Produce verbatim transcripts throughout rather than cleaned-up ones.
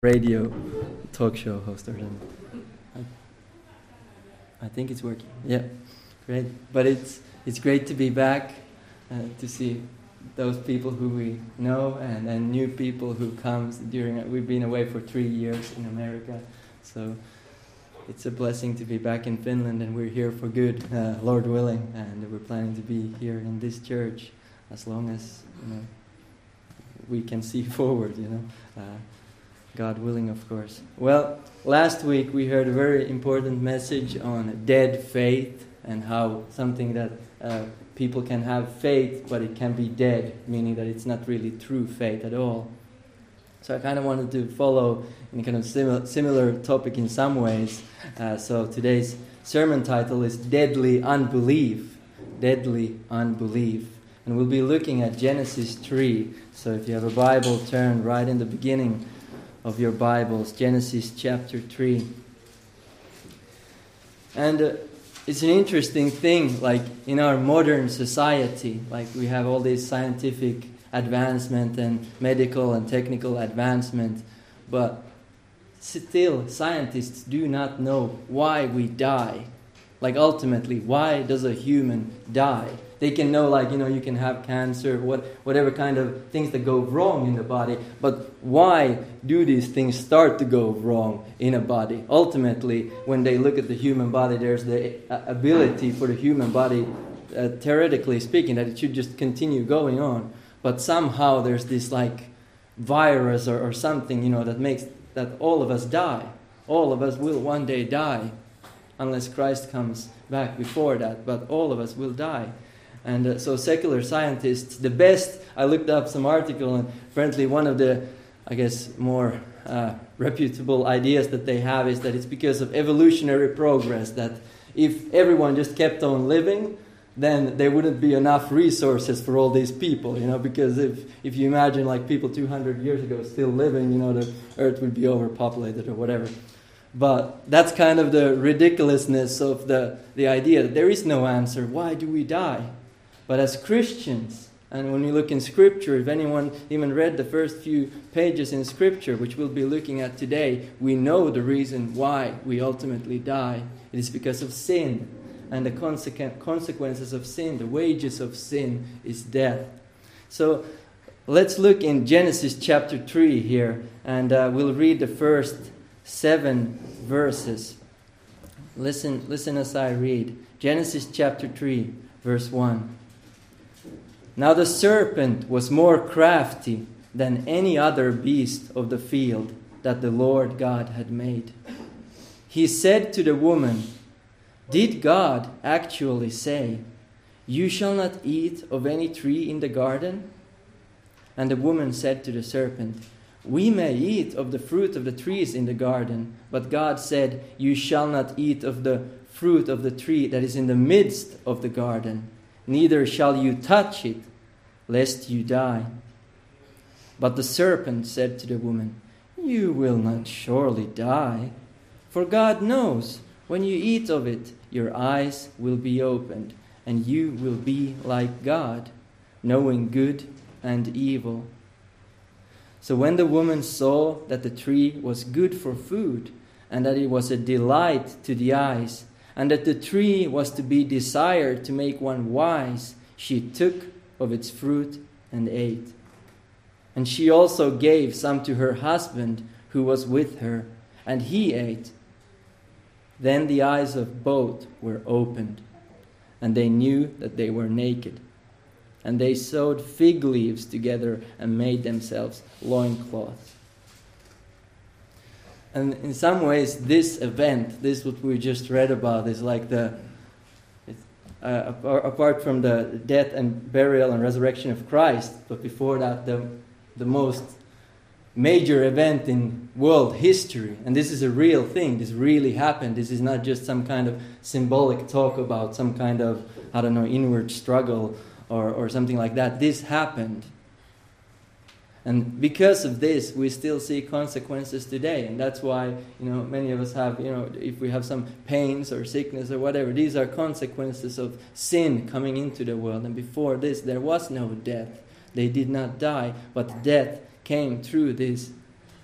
radio talk show host or something. I, I think it's working. Yeah, great. But it's it's great to be back, uh, to see those people who we know and, and new people who comes during. We've been away for three years in America, so it's a blessing to be back in Finland, and we're here for good, uh, Lord willing, and we're planning to be here in this church as long as you know we can see forward. You know. Uh, God willing, of course. Well, last week we heard a very important message on dead faith and how something that uh, people can have faith, but it can be dead, meaning that it's not really true faith at all. So I kind of wanted to follow in a kind of similar, similar topic in some ways. Uh, so today's sermon title is Deadly Unbelief. Deadly Unbelief. And we'll be looking at Genesis three. So if you have a Bible, turn right in the beginning of your Bibles, Genesis chapter three. And uh, it's an interesting thing, like in our modern society, like we have all this scientific advancement and medical and technical advancement, but still scientists do not know why we die. Like ultimately, why does a human die? They can know, like, you know, you can have cancer, what, whatever kind of things that go wrong in the body. But why do these things start to go wrong in a body? Ultimately, when they look at the human body, there's the ability for the human body, uh, theoretically speaking, that it should just continue going on. But somehow there's this, like, virus or, or something, you know, that makes that all of us die. All of us will one day die, unless Christ comes back before that. But all of us will die. And uh, so secular scientists, the best, I looked up some article, and apparently one of the, I guess, more uh, reputable ideas that they have is that it's because of evolutionary progress, that if everyone just kept on living, then there wouldn't be enough resources for all these people, you know, because if, if you imagine like people two hundred years ago still living, you know, the earth would be overpopulated or whatever. But that's kind of the ridiculousness of the, the idea that there is no answer. Why do we die? But as Christians, and when we look in Scripture, if anyone even read the first few pages in Scripture, which we'll be looking at today, we know the reason why we ultimately die. It is because of sin, and the consequences of sin, the wages of sin is death. So let's look in Genesis chapter three here, and uh, we'll read the first seven verses. Listen, listen as I read. Genesis chapter three, verse one. Now the serpent was more crafty than any other beast of the field that the Lord God had made. He said to the woman, "Did God actually say, 'You shall not eat of any tree in the garden?' And the woman said to the serpent, 'We may eat of the fruit of the trees in the garden, but God said, You shall not eat of the fruit of the tree that is in the midst of the garden, neither shall you touch it, lest you die.' But the serpent said to the woman, 'You will not surely die, for God knows, when you eat of it, your eyes will be opened, and you will be like God, knowing good and evil.' So when the woman saw that the tree was good for food, and that it was a delight to the eyes, and that the tree was to be desired to make one wise, she took of its fruit and ate. And she also gave some to her husband who was with her, and he ate. Then the eyes of both were opened, and they knew that they were naked. And they sewed fig leaves together and made themselves loincloths." And in some ways, this event, this what we just read about, is like the, uh, apart from the death and burial and resurrection of Christ, but before that, the, the most major event in world history. And this is a real thing. This really happened. This is not just some kind of symbolic talk about some kind of, I don't know, inward struggle or, or something like that. This happened. And because of this, we still see consequences today. And that's why, you know, many of us have, you know, if we have some pains or sickness or whatever, these are consequences of sin coming into the world. And before this, there was no death. They did not die, but death came through this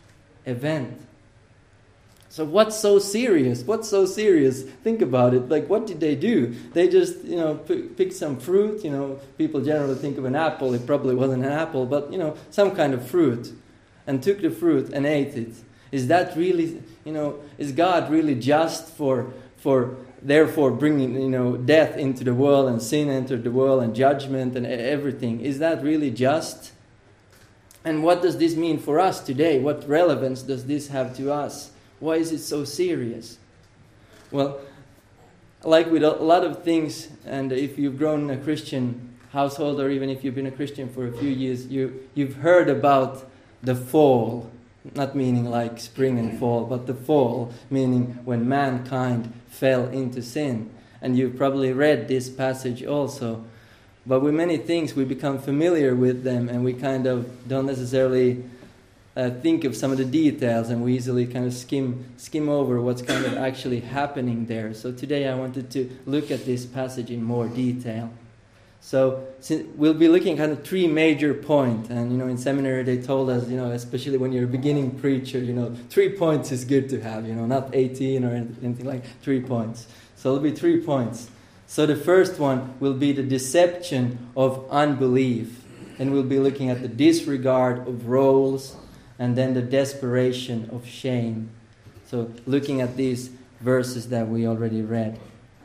event. So what's so serious? What's so serious? Think about it. Like, what did they do? They just, you know, p- picked some fruit. You know, people generally think of an apple. It probably wasn't an apple, but, you know, some kind of fruit. And took the fruit and ate it. Is that really, you know, is God really just for, for therefore bringing, you know, death into the world and sin entered the world and judgment and everything? Is that really just? And what does this mean for us today? What relevance does this have to us? Why is it so serious? Well, like with a lot of things, and if you've grown in a Christian household, or even if you've been a Christian for a few years, you, you've heard about the fall. Not meaning like spring and fall, but the fall, meaning when mankind fell into sin. And you've probably read this passage also. But with many things, we become familiar with them, and we kind of don't necessarily Uh, think of some of the details, and we easily kind of skim skim over what's kind of actually happening there. So today I wanted to look at this passage in more detail. So we'll be looking at kind of three major points, and you know, in seminary they told us, you know, especially when you're a beginning preacher, you know, three points is good to have, you know, not eighteen or anything, like three points. So it'll be three points. So the first one will be the deception of unbelief, and we'll be looking at the disregard of roles, and then the desperation of shame. So looking at these verses that we already read.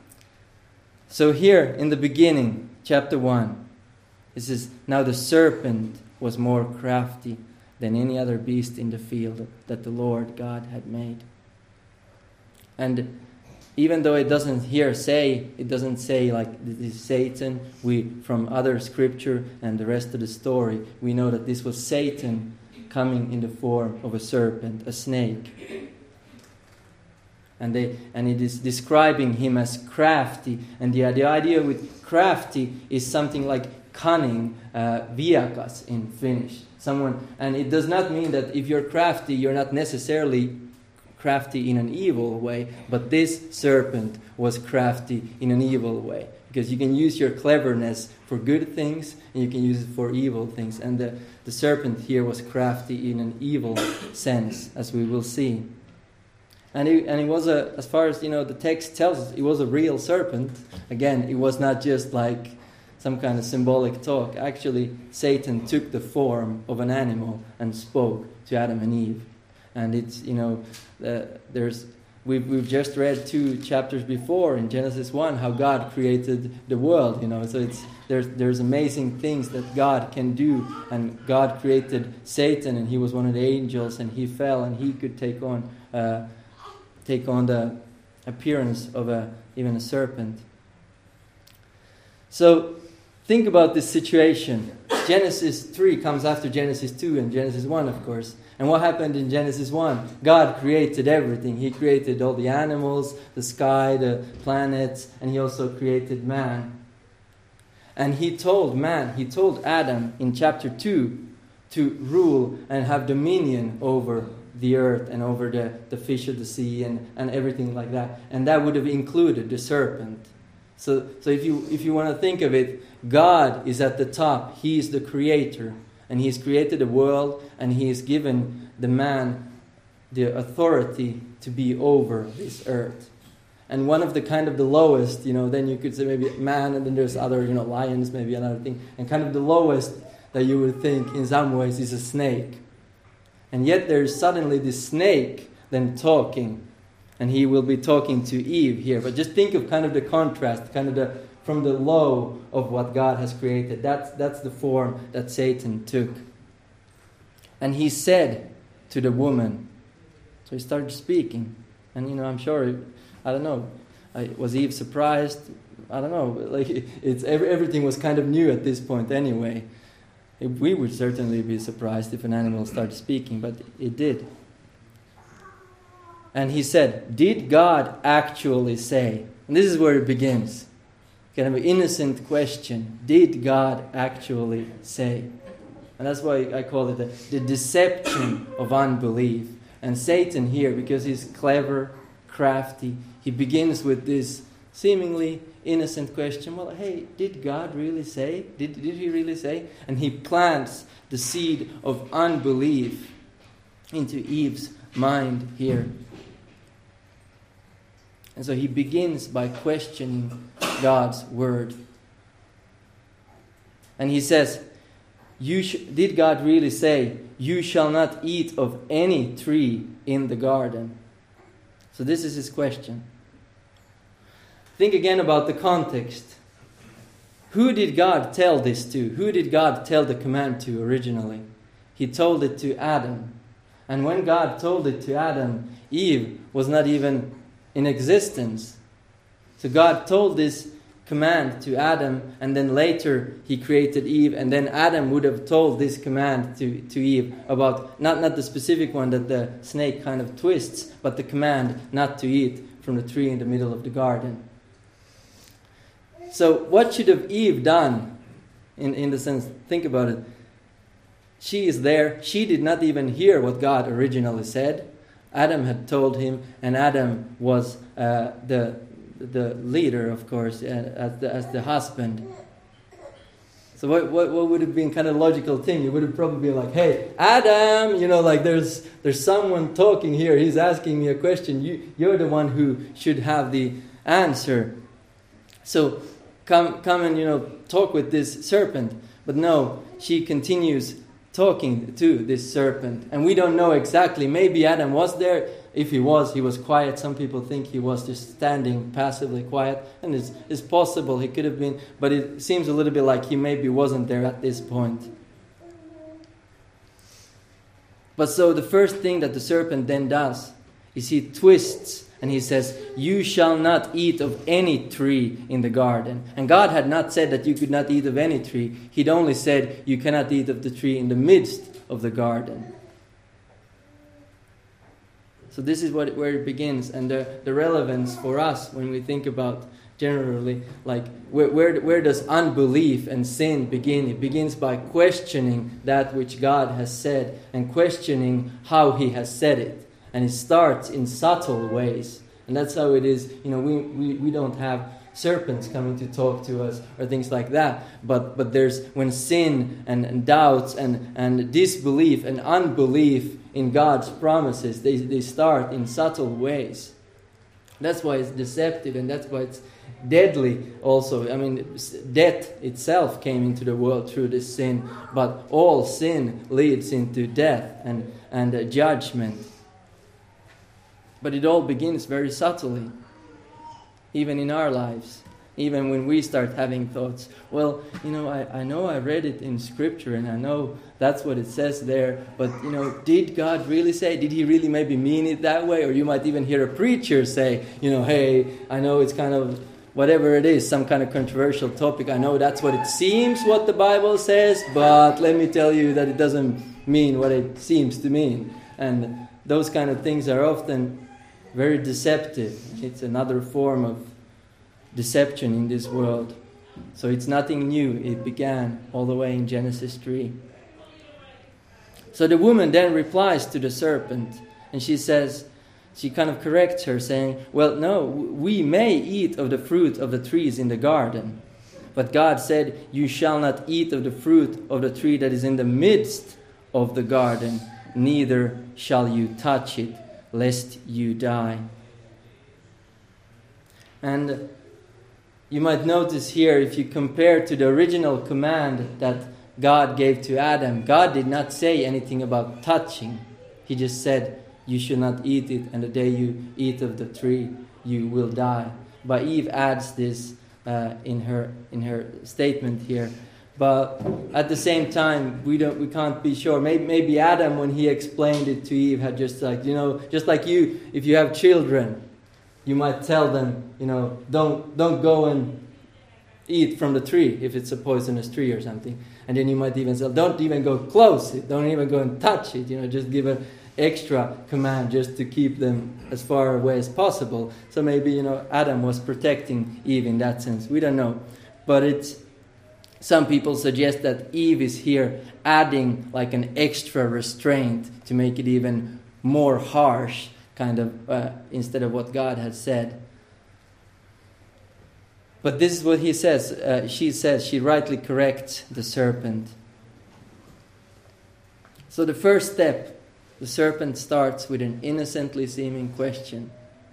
So here in the beginning, chapter one, it says, "Now the serpent was more crafty than any other beast in the field that the Lord God had made." And even though it doesn't here say, it doesn't say like this is Satan, we from other scripture and the rest of the story, we know that this was Satan coming in the form of a serpent, a snake. And they and it is describing him as crafty. And the, the idea with crafty is something like cunning, uh, viakas in Finnish. Someone, and it does not mean that if you're crafty, you're not necessarily crafty in an evil way, but this serpent was crafty in an evil way. Because you can use your cleverness for good things, and you can use it for evil things. And the, the serpent here was crafty in an evil sense, as we will see. And it, and it was a, as far as you know, the text tells us, it was a real serpent. Again, it was not just like some kind of symbolic talk. Actually, Satan took the form of an animal and spoke to Adam and Eve. And it's, you know, uh, there's. We've, we've just read two chapters before in Genesis one how God created the world, you know. So it's there's there's amazing things that God can do, and God created Satan, and he was one of the angels, and he fell, and he could take on uh, take on the appearance of a even a serpent. So think about this situation. Genesis three comes after Genesis two and Genesis one, of course. And what happened in Genesis one? God created everything. He created all the animals, the sky, the planets, and he also created man. And he told man, he told Adam in chapter two to rule and have dominion over the earth and over the, the fish of the sea and, and everything like that. And that would have included the serpent. So, so if you if you want to think of it, God is at the top. He is the creator. And He's created the world, and He has given the man the authority to be over this earth. And one of the kind of the lowest, you know, then you could say maybe man, and then there's other, you know, lions, maybe another thing. And kind of the lowest that you would think in some ways is a snake. And yet there's suddenly this snake then talking. And he will be talking to Eve here. But just think of kind of the contrast, kind of the from the low of what God has created. That's, that's the form that Satan took. And he said to the woman, so he started speaking. And, you know, I'm sure, I don't know, I, was Eve surprised? I don't know. Like it's every, everything was kind of new at this point anyway. It, we would certainly be surprised if an animal started speaking, but it did. And he said, did God actually say? And this is where it begins. Kind of an innocent question. Did God actually say? And that's why I call it the, the deception of unbelief. And Satan here, because he's clever, crafty, he begins with this seemingly innocent question. Well, hey, did God really say? Did, did he really say? And he plants the seed of unbelief. into Eve's mind here. And so he begins by questioning God's word. And he says, "You sh- did God really say, 'You shall not eat of any tree in the garden'?" So this is his question. Think again about the context. Who did God tell this to? Who did God tell the command to originally? He told it to Adam. And when God told it to Adam, Eve was not even in existence. So God told this command to Adam, and then later he created Eve, and then Adam would have told this command to, to Eve about, not, not the specific one that the snake kind of twists, but the command not to eat from the tree in the middle of the garden. So what should have Eve done? In, in the sense, think about it. She is there. She did not even hear what God originally said. Adam had told him, and Adam was uh, the the leader, of course, uh, as the as the husband. So what, what what would have been kind of logical thing? You would have probably been like, "Hey, Adam, you know, like there's there's someone talking here. He's asking me a question. You you're the one who should have the answer. So come come and you know talk with this serpent." But no, she continues talking to this serpent, and we don't know exactly. Maybe Adam was there. If he was, he was quiet. Some people think he was just standing passively quiet, and it's, it's possible he could have been, but it seems a little bit like he maybe wasn't there at this point. But so the first thing that the serpent then does is he twists and he says, "You shall not eat of any tree in the garden." And God had not said that you could not eat of any tree. He'd only said you cannot eat of the tree in the midst of the garden. So this is what where it begins, and the, the relevance for us when we think about generally, like where, where where does unbelief and sin begin? It begins by questioning that which God has said and questioning how He has said it. And it starts in subtle ways. And that's how it is. You know, we, we, we don't have serpents coming to talk to us or things like that. But but there's when sin and, and doubts and, and disbelief and unbelief in God's promises, they, they start in subtle ways. That's why it's deceptive, and that's why it's deadly also. I mean, death itself came into the world through this sin. But all sin leads into death and, and uh, judgment. But it all begins very subtly, even in our lives. Even when we start having thoughts, well, you know, I, I know I read it in Scripture and I know that's what it says there, but, you know, did God really say? Did He really maybe mean it that way? Or you might even hear a preacher say, you know, hey, I know it's kind of, whatever it is, some kind of controversial topic. I know that's what it seems what the Bible says, but let me tell you that it doesn't mean what it seems to mean. And those kind of things are often very deceptive. It's another form of deception in this world. So it's nothing new. It began all the way in Genesis three. So the woman then replies to the serpent, and she says, she kind of corrects her, saying, well, no, we may eat of the fruit of the trees in the garden. But God said, you shall not eat of the fruit of the tree that is in the midst of the garden, neither shall you touch it, lest you die. And you might notice here, if you compare to the original command that God gave to Adam, God did not say anything about touching. He just said, you should not eat it, and the day you eat of the tree, you will die. But Eve adds this uh, in her in her statement here. But at the same time, we don't we can't be sure. Maybe, maybe Adam, when he explained it to Eve, had just like, you know, just like you, if you have children, you might tell them, you know, don't don't go and eat from the tree if it's a poisonous tree or something. And then you might even say, don't even go close it, don't even go and touch it. You know, just give an extra command just to keep them as far away as possible. So maybe, you know, Adam was protecting Eve in that sense. We don't know. But it's, some people suggest that Eve is here adding like an extra restraint to make it even more harsh, kind of, uh, instead of what God had said. But this is what he says. Uh, she says, she rightly corrects the serpent. So the first step The serpent starts with an innocently seeming question,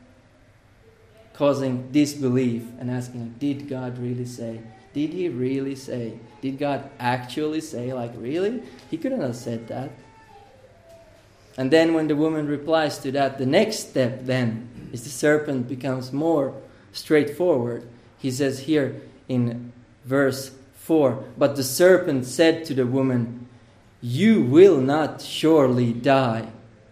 causing disbelief and asking, did God really say? Did he really say? Did God actually say? Like, really? He couldn't have said that. And then when the woman replies to that, the next step then is the serpent becomes more straightforward. He says here in verse four, but the serpent said to the woman, you will not surely die.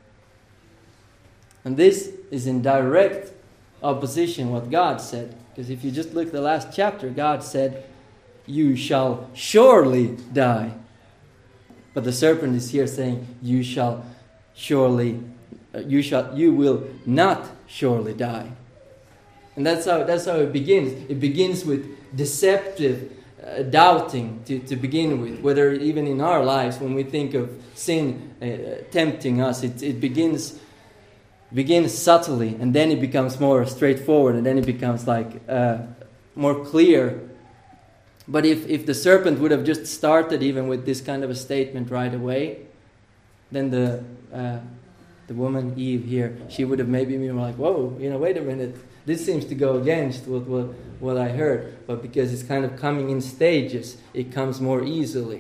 And this is in direct opposition what God said. Because if you just look at the last chapter, God said, you shall surely die. But the serpent is here saying, you shall surely, uh, you shall, you will not surely die. And that's how that's how it begins. It begins with deceptive uh, doubting to, to begin with. Whether even in our lives, when we think of sin uh, tempting us, it it begins begins subtly, and then it becomes more straightforward, and then it becomes like uh, more clear. But if if the serpent would have just started even with this kind of a statement right away, then the uh, the woman Eve here, she would have maybe been like, whoa, you know, wait a minute. This seems to go against what, what, what I heard. But because it's kind of coming in stages, it comes more easily.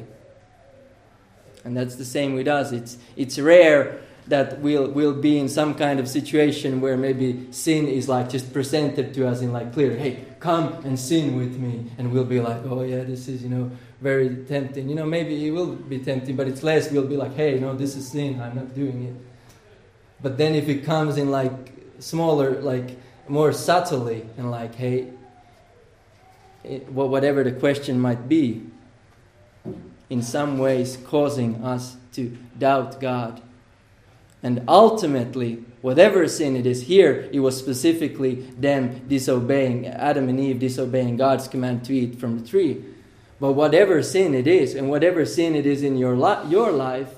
And that's the same with us. It's it's rare that we'll we'll be in some kind of situation where maybe sin is like just presented to us in like clear, hey, come and sin with me. And we'll be like, oh yeah, this is, you know, very tempting. You know, maybe it will be tempting, but it's less. We'll be like, hey, no, this is sin. I'm not doing it. But then if it comes in like smaller, like more subtly, and like, hey, it, whatever the question might be, in some ways causing us to doubt God. And ultimately, whatever sin it is here, it was specifically them disobeying, Adam and Eve disobeying God's command to eat from the tree. But whatever sin it is, and whatever sin it is in your li- your life,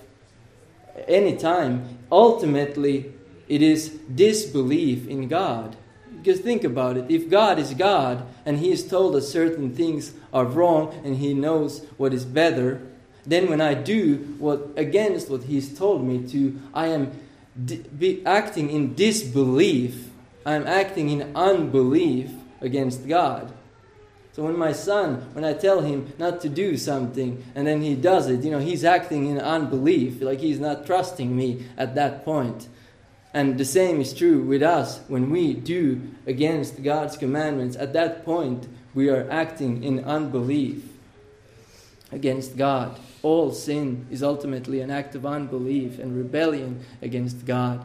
anytime, ultimately, it is disbelief in God. Because think about it. If God is God and He has told us certain things are wrong and He knows what is better, then when I do what against what He's told me to, I am di- be acting in disbelief. I am acting in unbelief against God. So when my son, when I tell him not to do something and then he does it, you know, he's acting in unbelief, like he's not trusting me at that point. And the same is true with us. When we do against God's commandments, at that point, we are acting in unbelief against God. All sin is ultimately an act of unbelief and rebellion against God.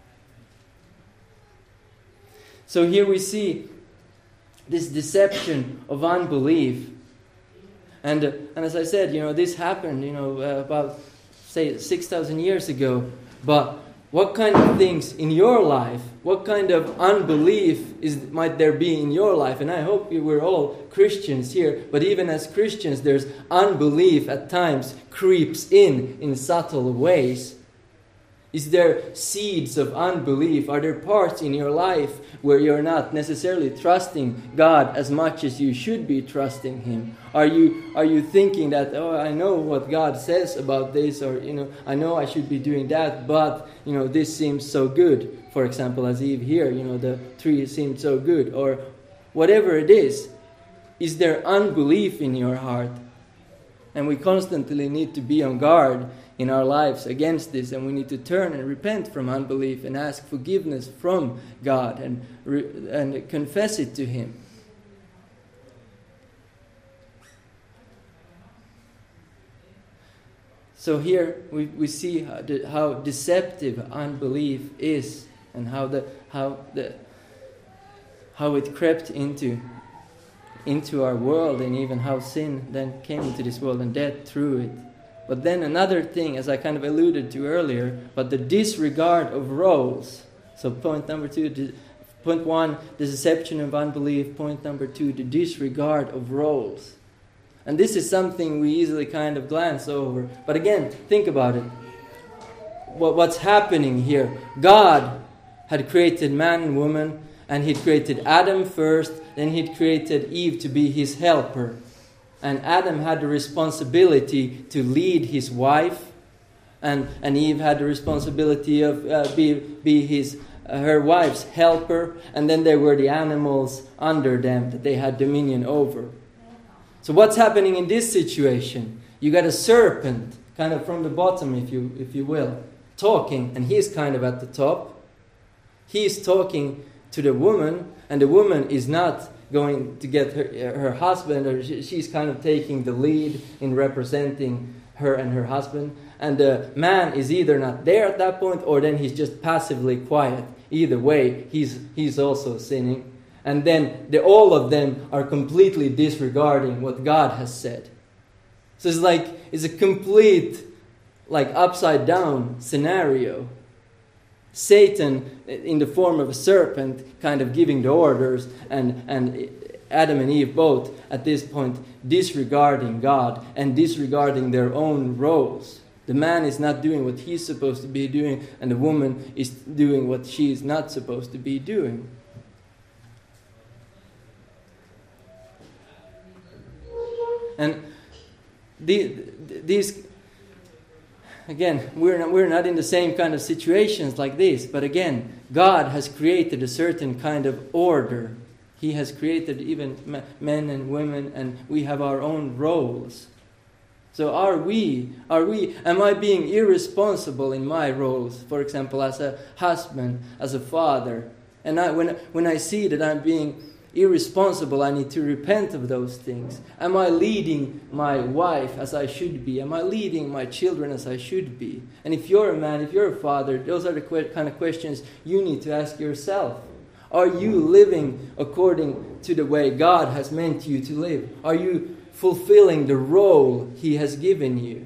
So here we see this deception of unbelief. And, uh, and as I said, you know, this happened, you know, uh, about, say, six thousand years ago. But what kind of things in your life, what kind of unbelief is might there be in your life? And I hope we're all Christians here, but even as Christians, there's unbelief at times creeps in in subtle ways. Is there seeds of unbelief? Are there parts in your life where you're not necessarily trusting God as much as you should be trusting Him? Are you are you thinking that, oh, I know what God says about this, or, you know, I know I should be doing that, but, you know, this seems so good. For example, as Eve here, you know, the tree seemed so good, or whatever it is. Is there unbelief in your heart? And we constantly need to be on guard in our lives against this, and we need to turn and repent from unbelief and ask forgiveness from God and re- and confess it to Him. So here we, we see how, de- how deceptive unbelief is, and how the how the how it crept into into our world, and even how sin then came into this world and death through it. But then another thing, as I kind of alluded to earlier, but the disregard of roles. So point number two, di- point one, the deception of unbelief. Point number two, the disregard of roles. And this is something we easily kind of glance over. But again, think about it. What, what's happening here? God had created man and woman, and He'd created Adam first, then He'd created Eve to be His helper. And Adam had the responsibility to lead his wife And, and Eve had the responsibility of uh, be, be his, uh, her wife's helper. And then there were the animals under them that they had dominion over. So what's happening in this situation? You got a serpent, kind of from the bottom, if you if you will, talking, and he's kind of at the top. He's talking to the woman, and the woman is not going to get her, her husband, or she's kind of taking the lead in representing her and her husband. And the man is either not there at that point, or then he's just passively quiet. Either way, he's he's also sinning. And then the, all of them are completely disregarding what God has said. So it's like, it's a complete, like, upside down scenario. Satan, in the form of a serpent, kind of giving the orders, and, and Adam and Eve both, at this point, disregarding God and disregarding their own roles. The man is not doing what he's supposed to be doing, and the woman is doing what she is not supposed to be doing. And the, these, again, we're not, we're not in the same kind of situations like this, but again, God has created a certain kind of order. He has created even men and women, and we have our own roles. So are we, are we, am I being irresponsible in my roles? For example, as a husband, as a father. And I, when, when I see that I'm being irresponsible, I need to repent of those things. Am I leading my wife as I should be? Am I leading my children as I should be? And if you're a man, if you're a father, those are the que- kind of questions you need to ask yourself. Are you living according to the way God has meant you to live? Are you fulfilling the role He has given you?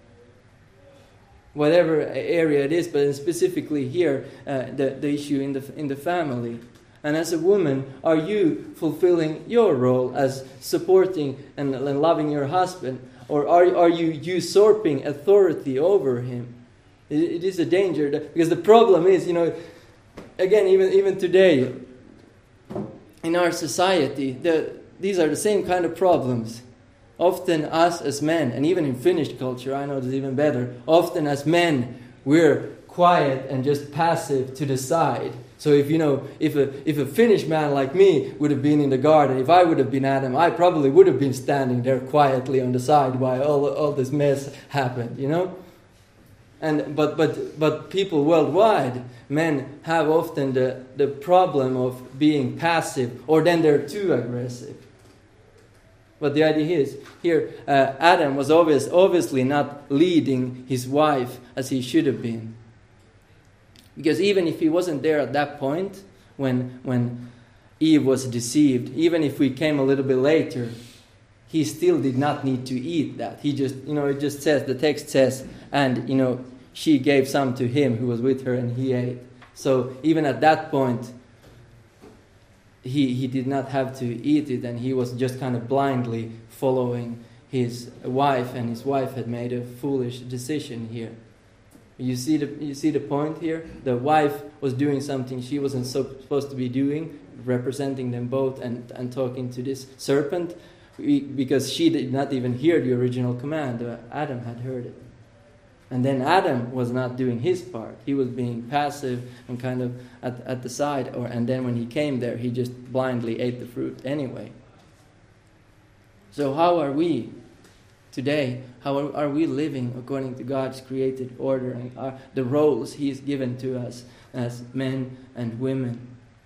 Whatever area it is, but specifically here, uh, the, the issue in the in the family. And as a woman, are you fulfilling your role as supporting and, and loving your husband? Or are, are you usurping authority over him? It, it is a danger. That, because the problem is, you know, again, even, even today, in our society, the, these are the same kind of problems. Often us as men, and even in Finnish culture, I know this even better, often as men, we're quiet and just passive to the side. So if you know, if a if a Finnish man like me would have been in the garden, if I would have been Adam, I probably would have been standing there quietly on the side while all all this mess happened, you know. And but but but people worldwide, men have often the the problem of being passive, or then they're too aggressive. But the idea is here, uh, Adam was obvious, obviously not leading his wife as he should have been. Because even if he wasn't there at that point, when when Eve was deceived, even if we came a little bit later, he still did not need to eat that. He just, you know, it just says, the text says, and, you know, she gave some to him who was with her, and he ate. So even at that point, he, he did not have to eat it, and he was just kind of blindly following his wife, and his wife had made a foolish decision here. You see the you see the point here? The wife was doing something she wasn't so supposed to be doing, representing them both and, and talking to this serpent, because she did not even hear the original command. Adam had heard it. And then Adam was not doing his part. He was being passive and kind of at, at the side. Or and then when he came there, he just blindly ate the fruit anyway. So how are we today? How are we living according to God's created order and our, the roles He's given to us as men and women?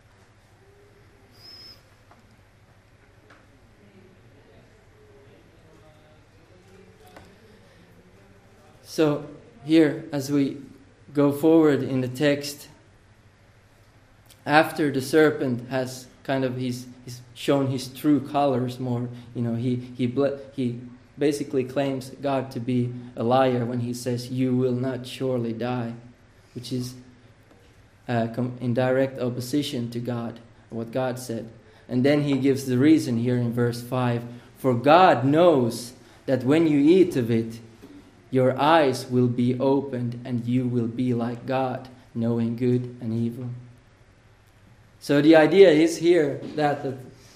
So here, as we go forward in the text, after the serpent has kind of he's, he's shown his true colors more, you know, he he he. basically claims God to be a liar when he says, "You will not surely die," which is uh, in direct opposition to God, what God said. And then he gives the reason here in verse five. For God knows that when you eat of it, your eyes will be opened and you will be like God, knowing good and evil. So the idea is here that the,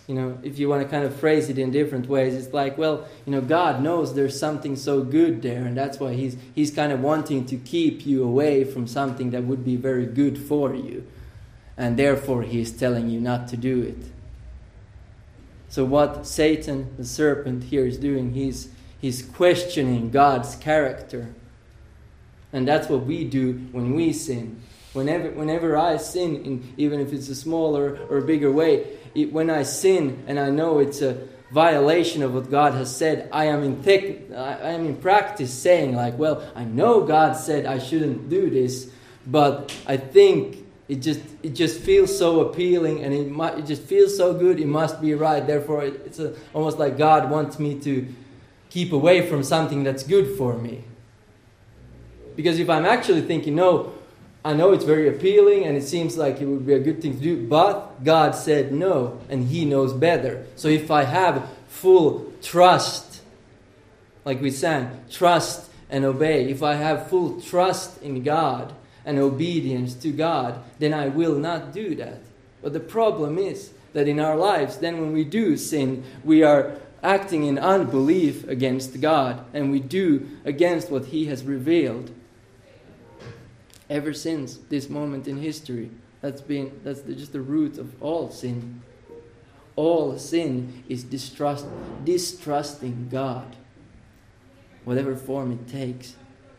you know, if you want to kind of phrase it in different ways, it's like, well, you know, God knows there's something so good there, and that's why he's he's kind of wanting to keep you away from something that would be very good for you. And therefore he's telling you not to do it. So what Satan, the serpent, here is doing, he's he's questioning God's character. And that's what we do when we sin. Whenever whenever I sin, in, even if it's a smaller or bigger way, it, when I sin and I know it's a violation of what God has said, I am in tech, I am in practice saying like, well, I know God said I shouldn't do this, but I think it just it just feels so appealing, and it might, it just feels so good. It must be right. Therefore, it, it's a, almost like God wants me to keep away from something that's good for me. Because if I'm actually thinking, no, I know it's very appealing and it seems like it would be a good thing to do, but God said no, and He knows better. So if I have full trust, like we sang, trust and obey, if I have full trust in God and obedience to God, then I will not do that. But the problem is that in our lives, then when we do sin, we are acting in unbelief against God, and we do against what He has revealed. Ever since this moment in history, that's been that's the, just the root of all sin. All sin is distrust, distrusting God, whatever form it takes.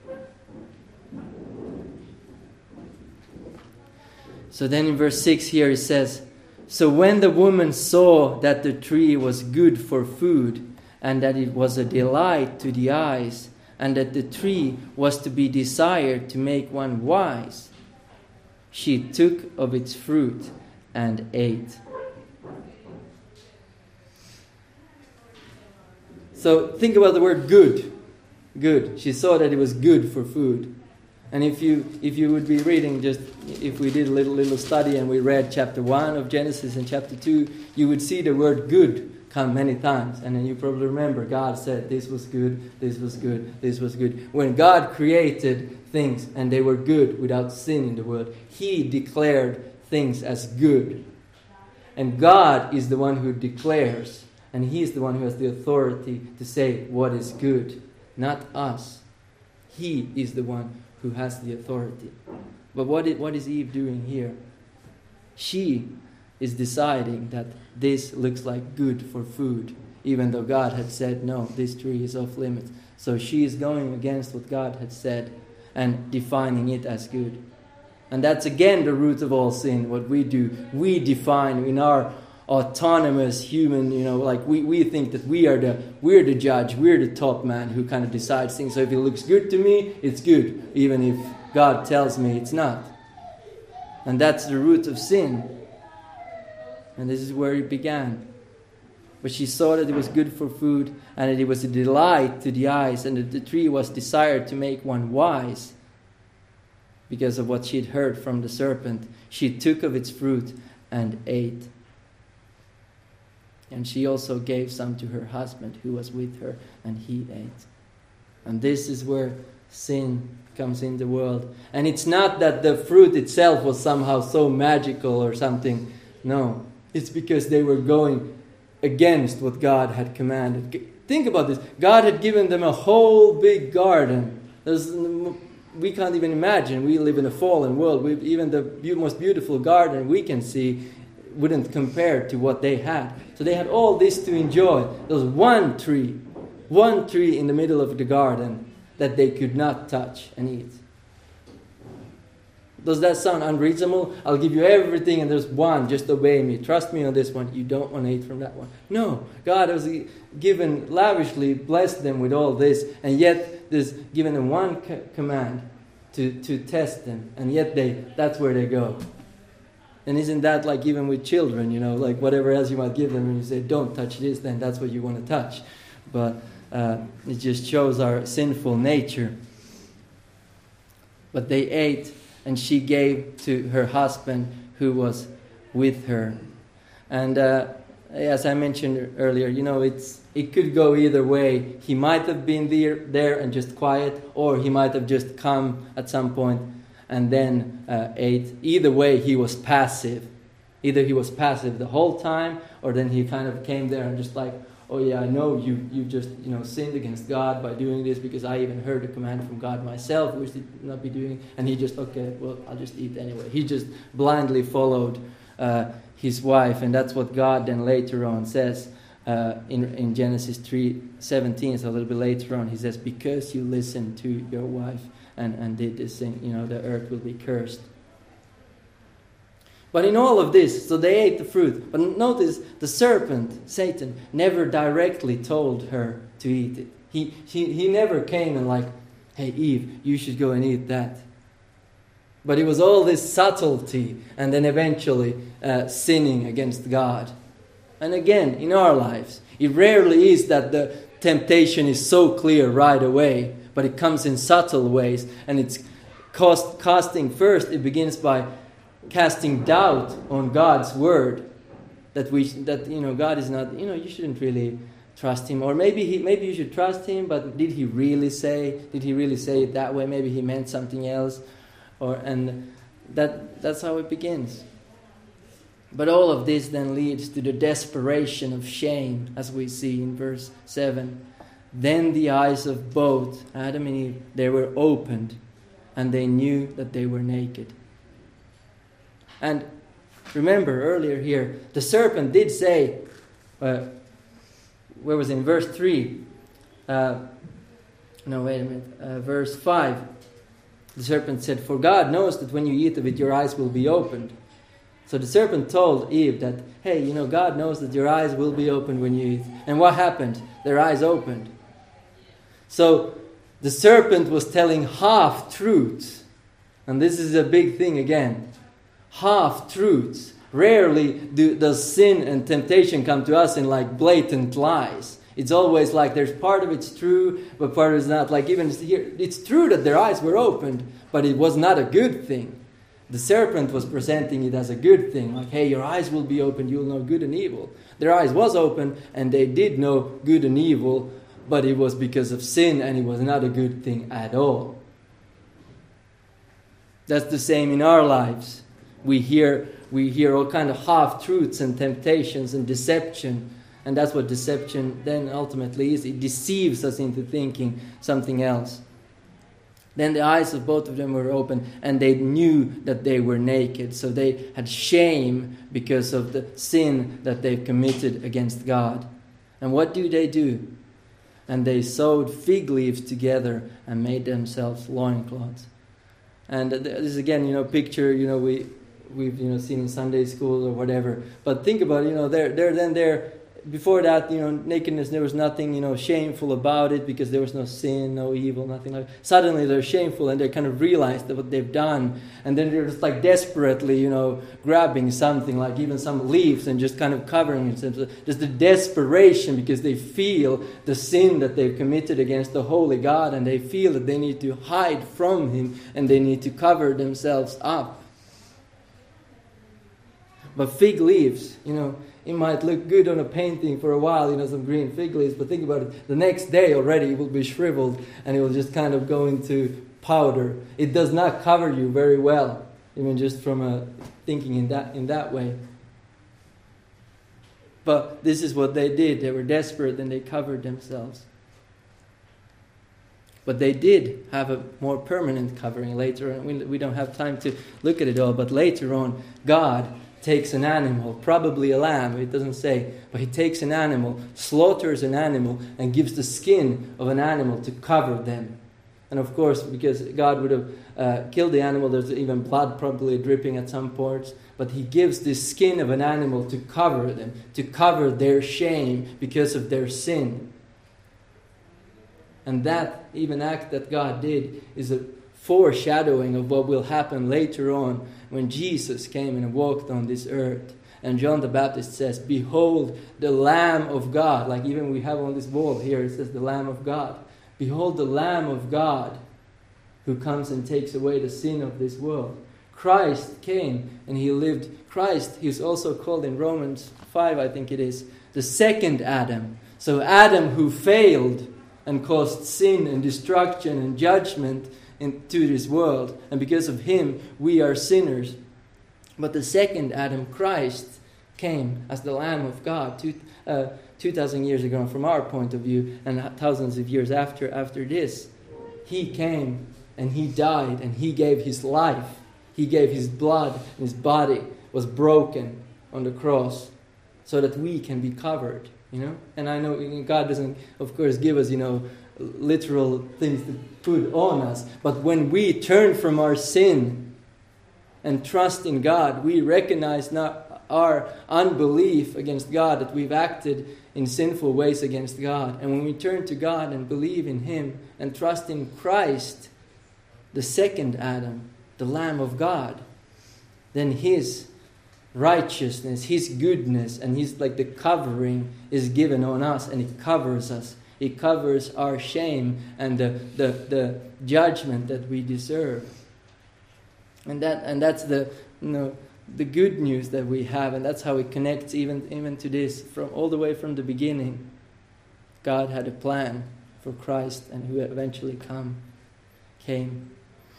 So then in verse six here it says, "So when the woman saw that the tree was good for food, and that it was a delight to the eyes, and that the tree was to be desired to make one wise, she took of its fruit and ate." So think about the word good. Good. She saw that it was good for food. And if you if you would be reading, just if we did a little little study and we read chapter one of Genesis and chapter two, you would see the word good come many times. And then you probably remember God said this was good, this was good, this was good. When God created things and they were good without sin in the world, He declared things as good. And God is the one who declares, and He is the one who has the authority to say what is good, not us. He is the one who has the authority. But what is, what is Eve doing here? She is deciding that this looks like good for food, even though God had said, no, this tree is off limits. So she is going against what God had said and defining it as good. And that's again the root of all sin, what we do. We define in our autonomous human, you know, like we, we think that we are the we're the judge, we're the top man who kind of decides things. So if it looks good to me, it's good, even if God tells me it's not. And that's the root of sin. And this is where it began. But she saw that it was good for food, and that it was a delight to the eyes, and that the tree was desired to make one wise. Because of what she'd heard from the serpent, she took of its fruit and ate. And she also gave some to her husband who was with her, and he ate. And this is where sin comes in the world. And it's not that the fruit itself was somehow so magical or something. No, it's because they were going against what God had commanded. Think about this. God had given them a whole big garden. There's, we can't even imagine. We live in a fallen world. We, even the be- most beautiful garden we can see wouldn't compare to what they had. So they had all this to enjoy. There was one tree, one tree in the middle of the garden that they could not touch and eat. Does that sound unreasonable? I'll give you everything and there's one, just obey me. Trust me on this one. You don't want to eat from that one. No, God has given, lavishly blessed them with all this, and yet there's given them one c- command to, to test them, and yet they that's where they go. And isn't that like even with children, you know, like whatever else you might give them, and you say, don't touch this, then that's what you want to touch. But uh, it just shows our sinful nature. But they ate, and she gave to her husband who was with her. And uh, as I mentioned earlier, you know, it's it could go either way. He might have been there, there and just quiet, or he might have just come at some point and then uh, ate. Either way, he was passive. Either he was passive the whole time, or then he kind of came there and just like, oh yeah, I know you you just you know sinned against God by doing this, because I even heard a command from God myself, which did not be doing. And he just, okay, well, I'll just eat anyway. He just blindly followed uh, his wife, and that's what God then later on says uh, in in Genesis three seventeen. So a little bit later on, he says, because you listened to your wife and and did this thing, you know, the earth will be cursed. But in all of this, so they ate the fruit. But notice, the serpent, Satan, never directly told her to eat it. He, he, he never came and like, hey Eve, you should go and eat that. But it was all this subtlety, and then eventually uh, sinning against God. And again, in our lives, it rarely is that the temptation is so clear right away, but it comes in subtle ways. And it's cost, casting first, it begins by casting doubt on God's word, that we that you know God is not, you know you shouldn't really trust him, or maybe he maybe you should trust him, but did he really say did he really say it that way? Maybe he meant something else, or and that that's how it begins. But all of this then leads to the desperation of shame, as we see in verse seven. Then the eyes of both Adam and Eve, they were opened, and they knew that they were naked. And remember earlier here, the serpent did say, uh, where was it, in verse three? Uh, no, wait a minute. Uh, verse five. The serpent said, for God knows that when you eat of it, your eyes will be opened. So the serpent told Eve that, hey, you know, God knows that your eyes will be opened when you eat. And what happened? Their eyes opened. So the serpent was telling half-truths. And this is a big thing again. Half-truths. Rarely do, does sin and temptation come to us in like blatant lies. It's always like there's part of it's true, but part of it's not. Like even here, it's true that their eyes were opened, but it was not a good thing. The serpent was presenting it as a good thing. Like, hey, your eyes will be opened, you'll know good and evil. Their eyes was open, and they did know good and evil, but it was because of sin, and it was not a good thing at all. That's the same in our lives. We hear we hear all kind of half-truths and temptations and deception. And that's what deception then ultimately is. It deceives us into thinking something else. Then the eyes of both of them were open, and they knew that they were naked. So they had shame because of the sin that they committed against God. And what do they do? And they sewed fig leaves together and made themselves loincloths. And this is again, you know, picture, you know, we... we've you know seen in Sunday school or whatever. But think about it, you know, they're they're then there before that, you know, nakedness, there was nothing, you know, shameful about it because there was no sin, no evil, nothing like that. Suddenly they're shameful and they kind of realize that what they've done, and then they're just like desperately, you know, grabbing something like even some leaves and just kind of covering it. Just the desperation because they feel the sin that they've committed against the holy God, and they feel that they need to hide from Him and they need to cover themselves up. But fig leaves, you know, it might look good on a painting for a while, you know, some green fig leaves, but think about it, the next day already it will be shriveled and it will just kind of go into powder. It does not cover you very well, even just from a thinking in that in that way. But this is what they did. They were desperate and they covered themselves. But they did have a more permanent covering later on. We, we don't have time to look at it all, but later on, God takes an animal, probably a lamb, it doesn't say, but He takes an animal, slaughters an animal, and gives the skin of an animal to cover them. And of course, because God would have uh, killed the animal, there's even blood probably dripping at some parts, but He gives this skin of an animal to cover them, to cover their shame because of their sin. And that even act that God did is a foreshadowing of what will happen later on when Jesus came and walked on this earth. And John the Baptist says, "Behold the Lamb of God." Like even we have on this wall here, it says the Lamb of God. Behold the Lamb of God who comes and takes away the sin of this world. Christ came and He lived. Christ, He's also called in Romans five, I think it is, the second Adam. So Adam who failed and caused sin and destruction and judgment into this world. And because of Him, we are sinners. But the second Adam, Christ, came as the Lamb of God two, uh, two thousand years ago from our point of view, and thousands of years after after this. He came and He died and He gave His life. He gave His blood and His body was broken on the cross so that we can be covered, you know. And I know God doesn't, of course, give us, you know, literal things to put on us. But when we turn from our sin and trust in God, we recognize not our unbelief against God, that we've acted in sinful ways against God. And when we turn to God and believe in Him and trust in Christ, the second Adam, the Lamb of God, then His righteousness, His goodness, and His, like, the covering is given on us, and it covers us. It covers our shame and the, the, the judgment that we deserve. And that and that's the, you know, the good news that we have, and that's how it connects even even to this, from all the way from the beginning. God had a plan for Christ, and who eventually come came.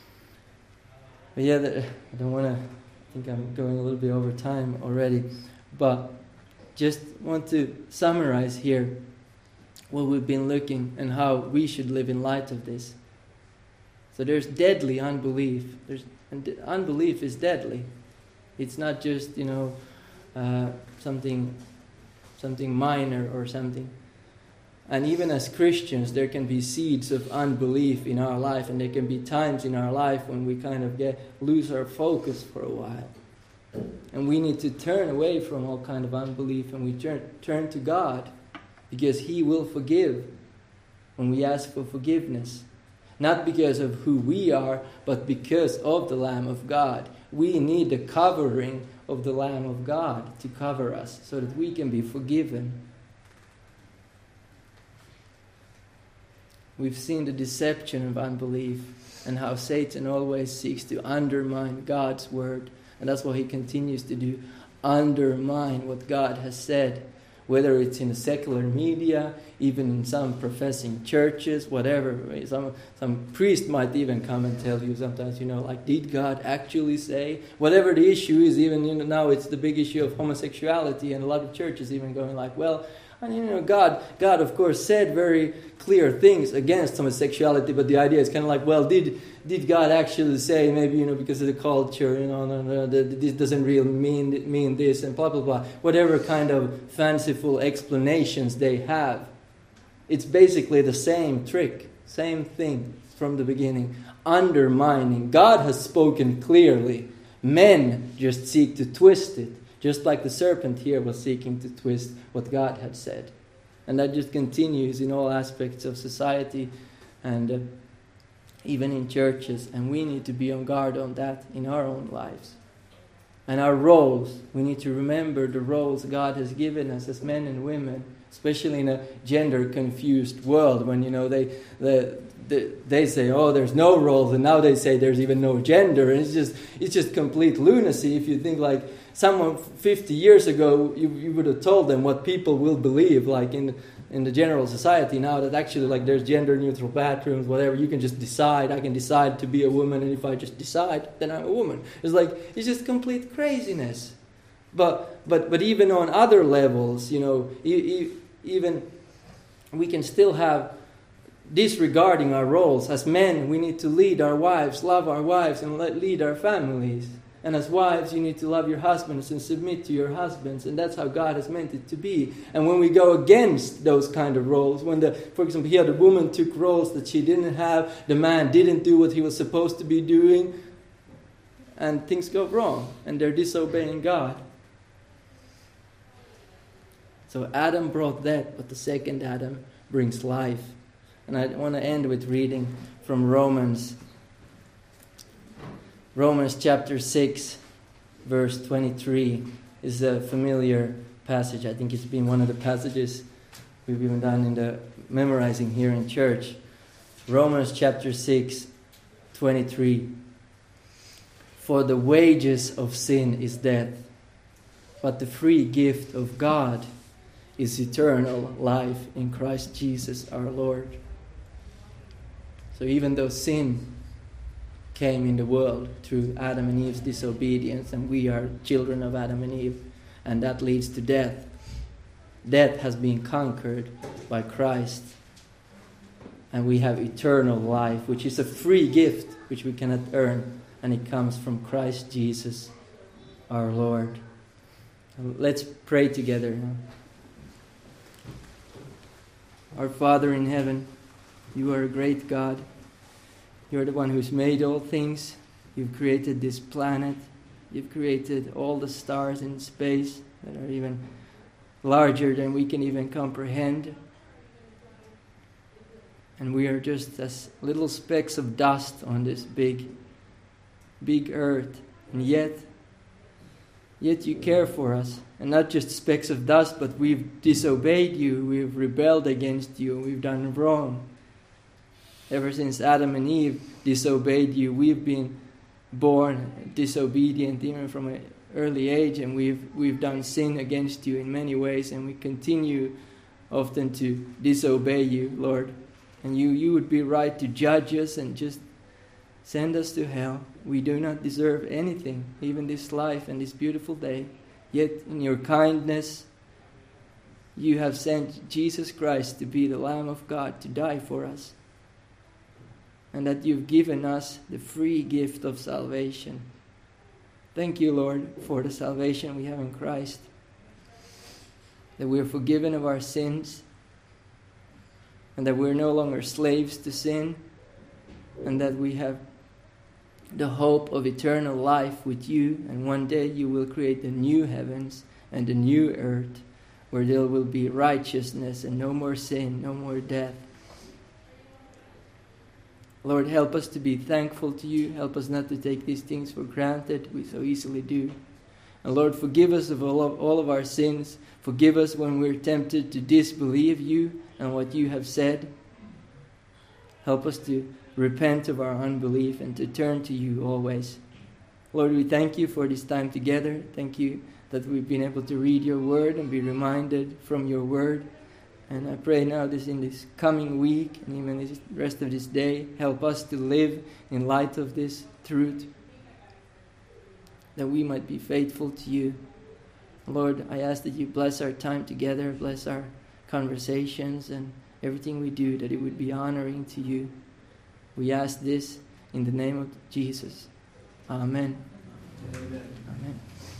But yeah, the, I don't want to. I think I'm going a little bit over time already, but just want to summarize here what we've been looking and how we should live in light of this. So there's deadly unbelief. There's and unbelief is deadly. It's not just, you know, uh, something something minor or something. And even as Christians, there can be seeds of unbelief in our life, and there can be times in our life when we kind of get lose our focus for a while. And we need to turn away from all kind of unbelief, and we turn turn to God, because He will forgive when we ask for forgiveness. Not because of who we are, but because of the Lamb of God. We need the covering of the Lamb of God to cover us so that we can be forgiven. We've seen the deception of unbelief and how Satan always seeks to undermine God's word. And that's what he continues to do. Undermine what God has said. Whether it's in the secular media, even in some professing churches, whatever. Some some priest might even come and tell you sometimes, you know, like, did God actually say? Whatever the issue is, even, you know, now it's the big issue of homosexuality, and a lot of churches even going like, well, and, you know, God, God, of course, said very clear things against homosexuality, but the idea is kind of like, well, did did God actually say, maybe, you know, because of the culture, you know, no, no, this doesn't really mean mean this, and blah, blah, blah. Whatever kind of fanciful explanations they have. It's basically the same trick, same thing from the beginning. Undermining. God has spoken clearly. Men just seek to twist it. Just like the serpent here was seeking to twist what God had said. And that just continues in all aspects of society and uh, even in churches. And we need to be on guard on that in our own lives. And our roles, we need to remember the roles God has given us as men and women, especially in a gender-confused world when, you know, they, they, they, they say, oh, there's no roles, and now they say there's even no gender. And it's just, it's just complete lunacy if you think like, someone fifty years ago, you, you would have told them what people will believe, like in in the general society now, that actually, like, there's gender-neutral bathrooms, whatever. You can just decide. I can decide to be a woman, and if I just decide, then I'm a woman. It's like, it's just complete craziness. But but but even on other levels, you know, e- e- even we can still have disregarding our roles. As men, we need to lead our wives, love our wives, and let, lead our families. And as wives, you need to love your husbands and submit to your husbands. And that's how God has meant it to be. And when we go against those kind of roles, when, the, for example, here the woman took roles that she didn't have, the man didn't do what he was supposed to be doing, and things go wrong, and they're disobeying God. So Adam brought death, but the second Adam brings life. And I want to end with reading from Romans Romans chapter six, verse twenty-three is a familiar passage. I think it's been one of the passages we've even done in the memorizing here in church. Romans chapter six, twenty-three. For the wages of sin is death, but the free gift of God is eternal life in Christ Jesus our Lord. So even though sin came in the world through Adam and Eve's disobedience, and we are children of Adam and Eve, and that leads to death. Death has been conquered by Christ, and we have eternal life, which is a free gift which we cannot earn, and it comes from Christ Jesus our Lord. Let's pray together now. Our Father in heaven, you are a great God. You are the one who's made all things. You've created this planet. You've created all the stars in space that are even larger than we can even comprehend. And we are just as little specks of dust on this big, big earth. And yet, yet you care for us. And not just specks of dust, but we've disobeyed you. We've rebelled against you. We've done wrong. Ever since Adam and Eve disobeyed you, we've been born disobedient even from an early age, and we've we've done sin against you in many ways, and we continue often to disobey you, Lord. And you, you would be right to judge us and just send us to hell. We do not deserve anything, even this life and this beautiful day. Yet in your kindness, you have sent Jesus Christ to be the Lamb of God, to die for us. And that you've given us the free gift of salvation. Thank you, Lord, for the salvation we have in Christ. That we are forgiven of our sins. And that we're no longer slaves to sin. And that we have the hope of eternal life with you. And one day you will create the new heavens and the new earth, where there will be righteousness and no more sin, no more death. Lord, help us to be thankful to you. Help us not to take these things for granted. We so easily do. And Lord, forgive us of all of, all of our sins. Forgive us when we're tempted to disbelieve you and what you have said. Help us to repent of our unbelief and to turn to you always. Lord, we thank you for this time together. Thank you that we've been able to read your word and be reminded from your word. And I pray now this in this coming week and even the rest of this day, help us to live in light of this truth, that we might be faithful to you. Lord, I ask that you bless our time together, bless our conversations and everything we do, that it would be honoring to you. We ask this in the name of Jesus. Amen. Amen. Amen.